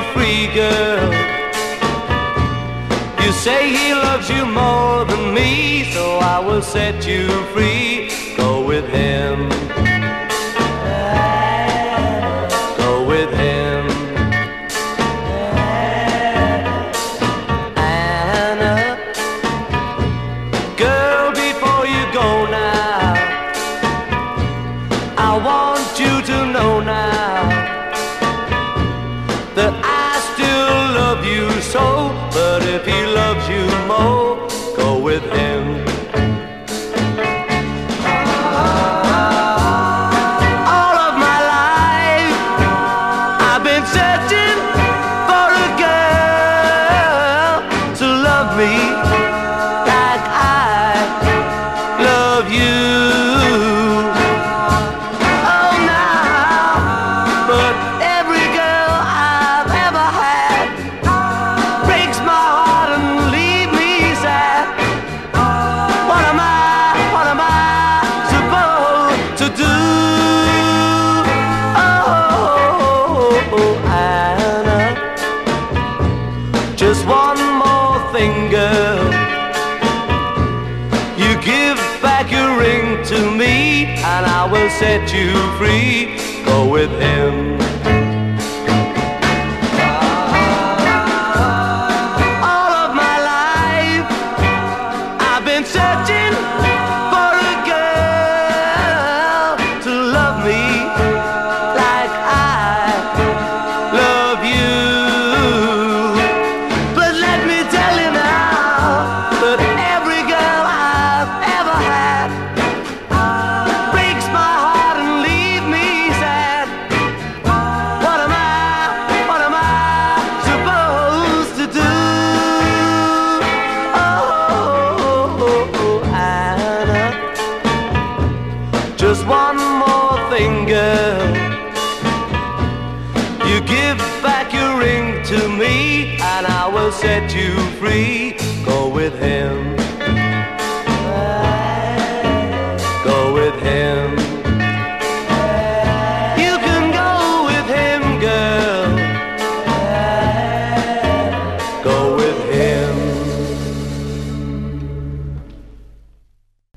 free, girl. You say he loves you more than me, so I will set you free. Go with him. Go with him. Anna, girl, before you go now, I want you to know now that I still love you so. But if he loves you more, go with him. All of my life I've been searching for a girl to love me like I love you. Oh, now, but every girl I've ever had breaks my heart and leave me sad. What am I supposed to do? Oh, Anna, just one more thing, girl. You give back your ring to me, and I will set you free. Go with him. Searching for a girl to love me like I love you. But let me tell you now that every girl I've ever had breaks my heart and leave me sad. What am I supposed to do? Just one more thing, girl. You give back your ring to me, and I will set you free. Go with him.